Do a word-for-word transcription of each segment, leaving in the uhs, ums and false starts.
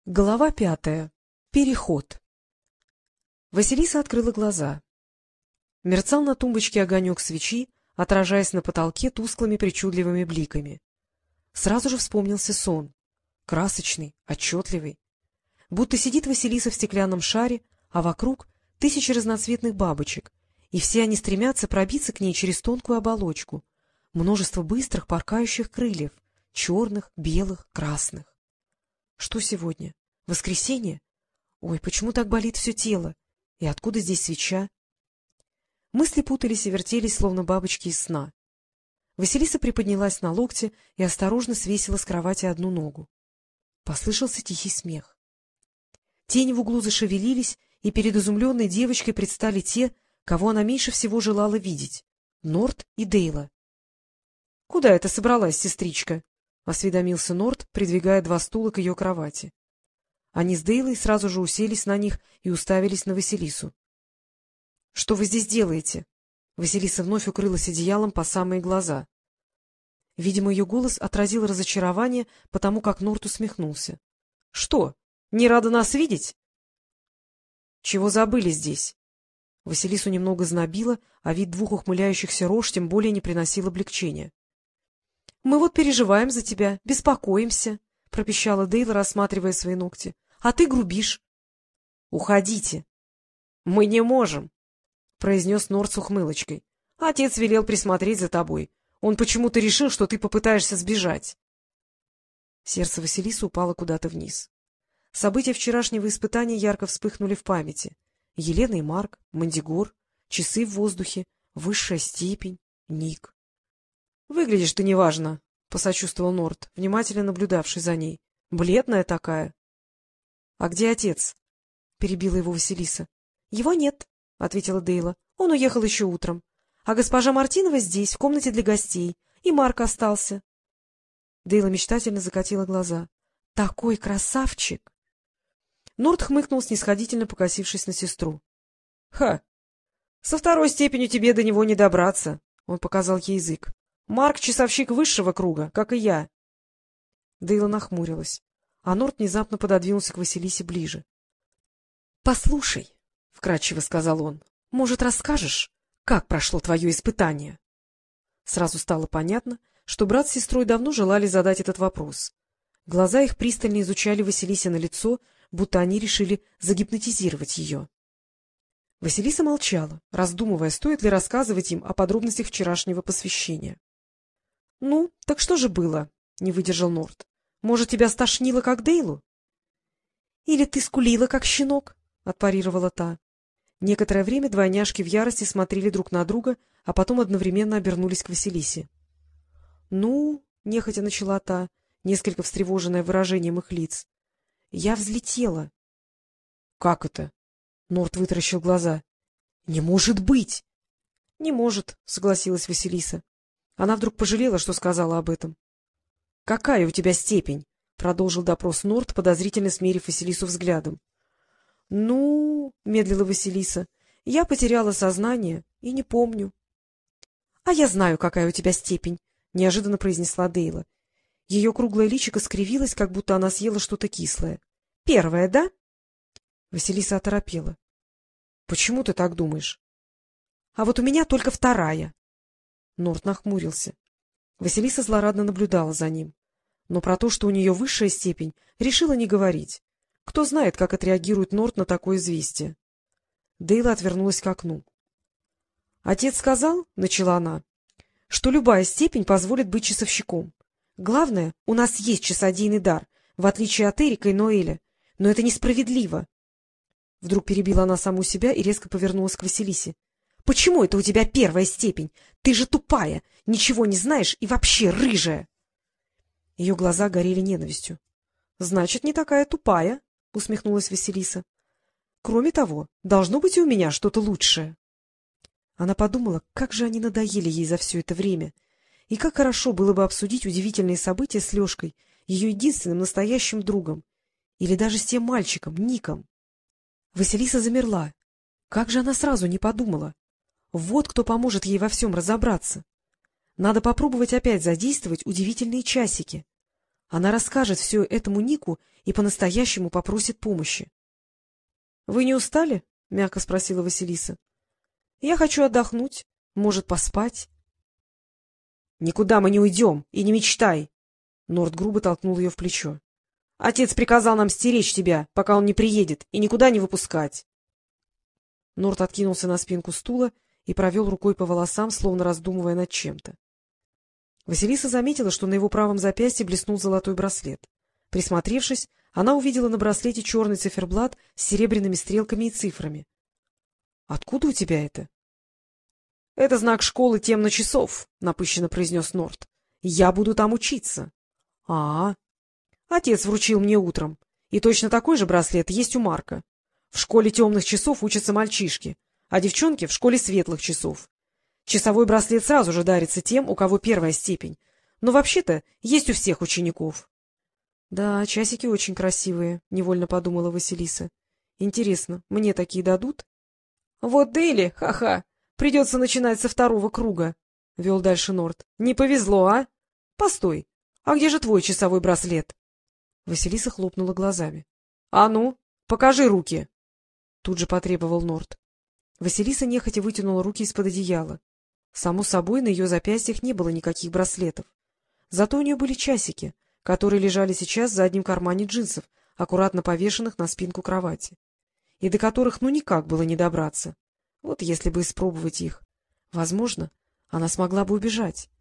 Глава пятая. Переход. Василиса открыла глаза. Мерцал на тумбочке огонек свечи, отражаясь на потолке тусклыми причудливыми бликами. Сразу же вспомнился сон. Красочный, отчетливый. Будто сидит Василиса в стеклянном шаре, а вокруг тысячи разноцветных бабочек, и все они стремятся пробиться к ней через тонкую оболочку. Множество быстрых порхающих крыльев, черных, белых, красных. Что сегодня? Воскресенье? Ой, почему так болит все тело? И откуда здесь свеча? Мысли путались и вертелись, словно бабочки из сна. Василиса приподнялась на локте и осторожно свесила с кровати одну ногу. Послышался тихий смех. Тени в углу зашевелились, и перед изумленной девочкой предстали те, кого она меньше всего желала видеть — Норт и Дейла. — Куда это собралась, сестричка? — осведомился Норт, придвигая два стула к ее кровати. Они с Дейлой сразу же уселись на них и уставились на Василису. — Что вы здесь делаете? Василиса вновь укрылась одеялом по самые глаза. Видимо, ее голос отразил разочарование, потому как Норт усмехнулся. — Что, не рада нас видеть? — Чего забыли здесь? Василису немного знобило, а вид двух ухмыляющихся рож тем более не приносил облегчения. — Мы вот переживаем за тебя, беспокоимся, — пропищала Дейла, рассматривая свои ногти. — А ты грубишь. — Уходите. — Мы не можем, — произнес Норт с ухмылочкой. — Отец велел присмотреть за тобой. Он почему-то решил, что ты попытаешься сбежать. Сердце Василисы упало куда-то вниз. События вчерашнего испытания ярко вспыхнули в памяти. Елена и Марк, Мандигор, часы в воздухе, высшая степень, Ник. — Выглядишь ты неважно, — посочувствовал Норт, внимательно наблюдавший за ней. — Бледная такая. — А где отец? — перебила его Василиса. — Его нет, — ответила Дейла. — Он уехал еще утром. А госпожа Мартинова здесь, в комнате для гостей. И Марк остался. Дейла мечтательно закатила глаза. — Такой красавчик! Норт хмыкнул, снисходительно покосившись на сестру. — Ха! Со второй степенью тебе до него не добраться, — он показал ей язык. Марк — часовщик высшего круга, как и я. Дейла нахмурилась, а Норт внезапно пододвинулся к Василисе ближе. — Послушай, — вкратчиво сказал он, — может, расскажешь, как прошло твое испытание? Сразу стало понятно, что брат с сестрой давно желали задать этот вопрос. Глаза их пристально изучали Василисе на лицо, будто они решили загипнотизировать ее. Василиса молчала, раздумывая, стоит ли рассказывать им о подробностях вчерашнего посвящения. — Ну, так что же было? — не выдержал Норт. — Может, тебя стошнило, как Дейлу? — Или ты скулила, как щенок? — отпарировала та. Некоторое время двойняшки в ярости смотрели друг на друга, а потом одновременно обернулись к Василисе. — Ну, — нехотя начала та, несколько встревоженная выражением их лиц, — я взлетела. — Как это? — Норт вытаращил глаза. — Не может быть! — Не может, — согласилась Василиса. Она вдруг пожалела, что сказала об этом. — Какая у тебя степень? — продолжил допрос Норт, подозрительно смерив Василису взглядом. — Ну, — медлила Василиса, — я потеряла сознание и не помню. — А я знаю, какая у тебя степень, — неожиданно произнесла Дейла. Ее круглое личико скривилось, как будто она съела что-то кислое. — Первая, да? Василиса оторопела. — Почему ты так думаешь? — А вот у меня только вторая. Норт нахмурился. Василиса злорадно наблюдала за ним. Но про то, что у нее высшая степень, решила не говорить. Кто знает, как отреагирует Норт на такое известие. Дейла отвернулась к окну. — Отец сказал, — начала она, — что любая степень позволит быть часовщиком. Главное, у нас есть часодейный дар, в отличие от Эрика и Ноэля. Но это несправедливо. Вдруг перебила она саму себя и резко повернулась к Василисе. — Почему это у тебя первая степень? Ты же тупая, ничего не знаешь и вообще рыжая. Ее глаза горели ненавистью. — Значит, не такая тупая, — усмехнулась Василиса. — Кроме того, должно быть и у меня что-то лучшее. Она подумала, как же они надоели ей за все это время, и как хорошо было бы обсудить удивительные события с Лешкой, ее единственным настоящим другом, или даже с тем мальчиком, Ником. Василиса замерла. Как же она сразу не подумала? Вот кто поможет ей во всем разобраться. Надо попробовать опять задействовать удивительные часики. Она расскажет все этому Нику и по-настоящему попросит помощи. — Вы не устали? — мягко спросила Василиса. — Я хочу отдохнуть, может, поспать. — Никуда мы не уйдем, и не мечтай! Норт грубо толкнул ее в плечо. — Отец приказал нам стеречь тебя, пока он не приедет, и никуда не выпускать. Норт откинулся на спинку стула и провел рукой по волосам, словно раздумывая над чем-то. Василиса заметила, что на его правом запястье блеснул золотой браслет. Присмотревшись, она увидела на браслете черный циферблат с серебряными стрелками и цифрами. — Откуда у тебя это? — Это знак школы темночасов, — напыщенно произнес Норт. — Я буду там учиться. — А, отец вручил мне утром, и точно такой же браслет есть у Марка. В школе темных часов учатся мальчишки, а девчонки — в школе светлых часов. Часовой браслет сразу же дарится тем, у кого первая степень, но вообще-то есть у всех учеников. — Да, часики очень красивые, — невольно подумала Василиса. — Интересно, мне такие дадут? — Вот Дейли, ха-ха, придется начинать со второго круга, — вел дальше Норт. — Не повезло, а? Постой, а где же твой часовой браслет? Василиса хлопнула глазами. — А ну, покажи руки! — тут же потребовал Норт. Василиса нехотя вытянула руки из-под одеяла. Само собой, на ее запястьях не было никаких браслетов. Зато у нее были часики, которые лежали сейчас в заднем кармане джинсов, аккуратно повешенных на спинку кровати, и до которых ну никак было не добраться. Вот если бы испробовать их. Возможно, она смогла бы убежать.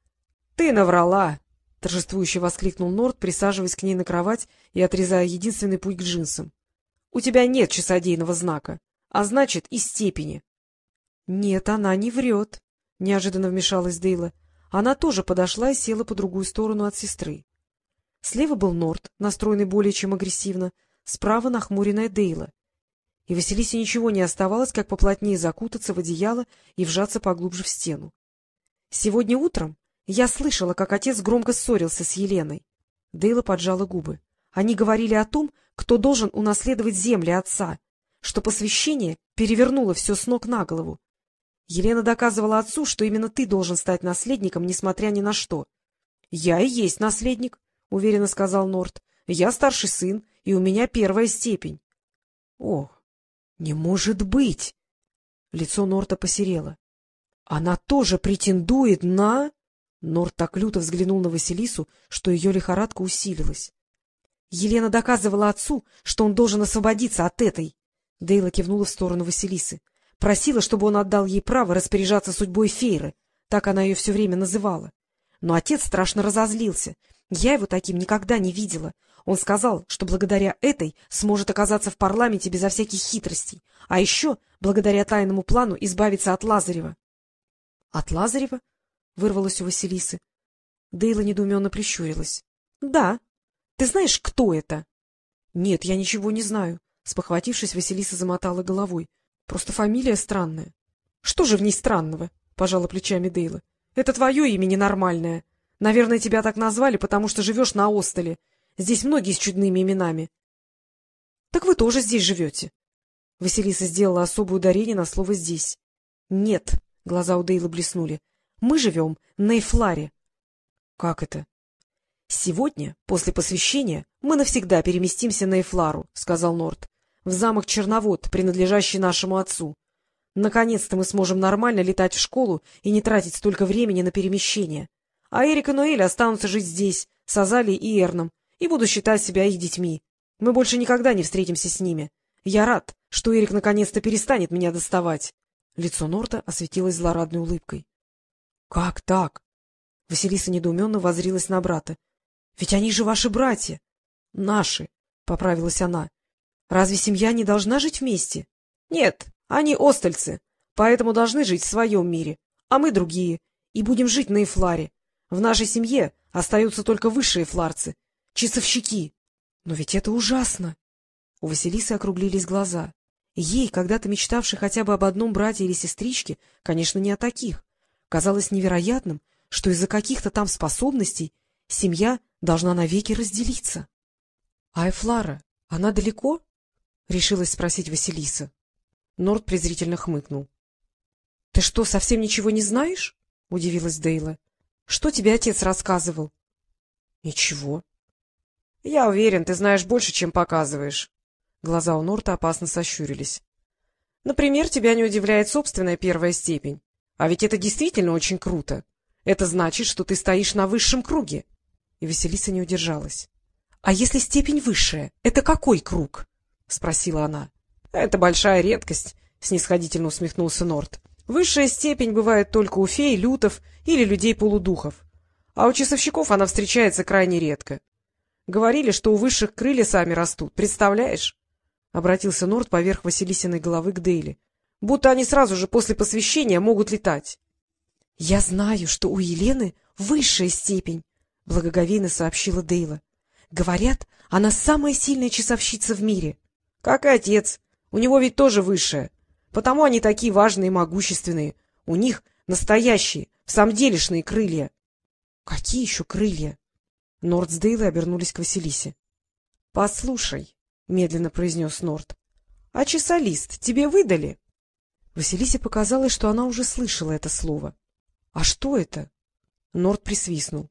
— Ты наврала! — торжествующе воскликнул Норт, присаживаясь к ней на кровать и отрезая единственный путь к джинсам. — У тебя нет часодейного знака, а значит, и степени. — Нет, она не врет, — неожиданно вмешалась Дейла. Она тоже подошла и села по другую сторону от сестры. Слева был Норт, настроенный более чем агрессивно, справа нахмуренная Дейла. И Василисе ничего не оставалось, как поплотнее закутаться в одеяло и вжаться поглубже в стену. Сегодня утром я слышала, как отец громко ссорился с Еленой. Дейла поджала губы. Они говорили о том, кто должен унаследовать земли отца, что посвящение перевернуло все с ног на голову. Елена доказывала отцу, что именно ты должен стать наследником, несмотря ни на что. — Я и есть наследник, — уверенно сказал Норт. — Я старший сын, и у меня первая степень. — Ох, не может быть! Лицо Норта посерело. — Она тоже претендует на... Норт так люто взглянул на Василису, что ее лихорадка усилилась. Елена доказывала отцу, что он должен освободиться от этой. Дейла кивнула в сторону Василисы. Просила, чтобы он отдал ей право распоряжаться судьбой Фейры. Так она ее все время называла. Но отец страшно разозлился. Я его таким никогда не видела. Он сказал, что благодаря этой сможет оказаться в парламенте безо всяких хитростей, а еще благодаря тайному плану избавиться от Лазарева. — От Лазарева? — вырвалось у Василисы. Дейла недоуменно прищурилась. — Да. Ты знаешь, кто это? — Нет, я ничего не знаю. Спохватившись, Василиса замотала головой. — Просто фамилия странная. — Что же в ней странного? — пожала плечами Дейла. — Это твое имя ненормальное. Наверное, тебя так назвали, потому что живешь на острове. Здесь многие с чудными именами. — Так вы тоже здесь живете? Василиса сделала особое ударение на слово «здесь». — Нет, — глаза у Дейлы блеснули. — Мы живем на Эйфларе. — Как это? — Сегодня, после посвящения, мы навсегда переместимся на Эйфлару, — сказал Норт, — в замок Черновод, принадлежащий нашему отцу. Наконец-то мы сможем нормально летать в школу и не тратить столько времени на перемещение. А Эрик и Ноэль останутся жить здесь, с Азалией и Эрном, и будут считать себя их детьми. Мы больше никогда не встретимся с ними. Я рад, что Эрик наконец-то перестанет меня доставать. Лицо Норта осветилось злорадной улыбкой. — Как так? Василиса недоуменно воззрилась на брата. — Ведь они же ваши братья. — Наши, — поправилась она. — Разве семья не должна жить вместе? — Нет, они остальцы, поэтому должны жить в своем мире, а мы другие, и будем жить на Эйфларе. В нашей семье остаются только высшие фларцы, часовщики. Но ведь это ужасно! У Василисы округлились глаза. Ей, когда-то мечтавшей хотя бы об одном брате или сестричке, конечно, не о таких, казалось невероятным, что из-за каких-то там способностей семья должна навеки разделиться. — А Эйфлара, она далеко? — решилась спросить Василиса. Норт презрительно хмыкнул. — Ты что, совсем ничего не знаешь? — удивилась Дейла. — Что тебе отец рассказывал? — Ничего. Я уверен, ты знаешь больше, чем показываешь. Глаза у Норта опасно сощурились. — Например, тебя не удивляет собственная первая степень. А ведь это действительно очень круто. Это значит, что ты стоишь на высшем круге. И Василиса не удержалась. — А если степень высшая, это какой круг? — спросила она. — Это большая редкость, — снисходительно усмехнулся Норт. — Высшая степень бывает только у фей, лютов или людей-полудухов. А у часовщиков она встречается крайне редко. Говорили, что у высших крылья сами растут. Представляешь? — обратился Норт поверх Василисиной головы к Дейли. — Будто они сразу же после посвящения могут летать. — Я знаю, что у Елены высшая степень, — благоговейно сообщила Дейла. — Говорят, она самая сильная часовщица в мире. — Как и отец. У него ведь тоже высшая. Потому они такие важные и могущественные. У них настоящие, всамделишные крылья. — Какие еще крылья? Норт с Дейлой обернулись к Василисе. — Послушай, — медленно произнес Норт, — а часолист тебе выдали? Василисе показалось, что она уже слышала это слово. — А что это? Норт присвистнул.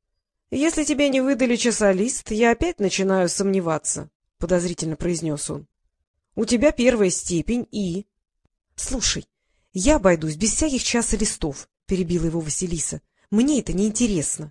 — Если тебе не выдали часолист, я опять начинаю сомневаться, — подозрительно произнес он. — У тебя первая степень и... — Слушай, я обойдусь без всяких часолистов, — перебила его Василиса. — Мне это неинтересно.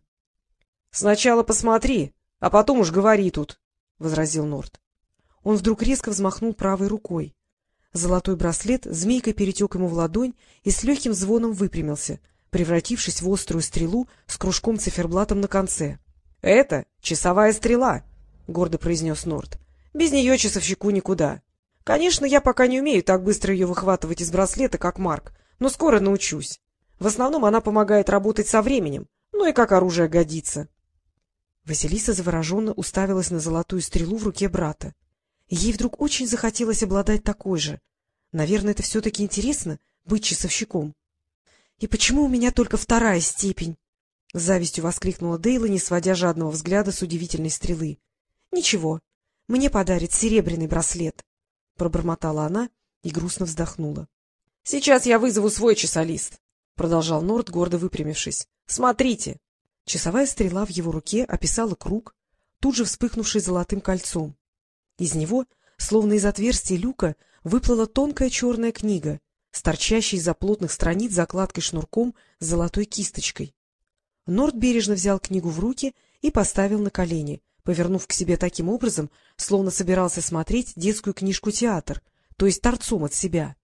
— Сначала посмотри, а потом уж говори тут, — возразил Норт. Он вдруг резко взмахнул правой рукой. Золотой браслет змейкой перетек ему в ладонь и с легким звоном выпрямился, превратившись в острую стрелу с кружком-циферблатом на конце. — Это часовая стрела, — гордо произнес Норт. — Без нее часовщику никуда. Конечно, я пока не умею так быстро ее выхватывать из браслета, как Марк, но скоро научусь. В основном она помогает работать со временем, ну и как оружие годится. Василиса завороженно уставилась на золотую стрелу в руке брата. Ей вдруг очень захотелось обладать такой же. Наверное, это все-таки интересно — быть часовщиком. — И почему у меня только вторая степень? — с завистью воскликнула Дейла, не сводя жадного взгляда с удивительной стрелы. — Ничего, мне подарит серебряный браслет, — пробормотала она и грустно вздохнула. — Сейчас я вызову свой часолист, — продолжал Норт, гордо выпрямившись. — Смотрите! Часовая стрела в его руке описала круг, тут же вспыхнувший золотым кольцом. Из него, словно из отверстия люка, выплыла тонкая черная книга, с торчащей из-за плотных страниц закладкой шнурком с золотой кисточкой. Норт бережно взял книгу в руки и поставил на колени, повернув к себе таким образом, словно собирался смотреть детскую книжку-театр, то есть торцом от себя.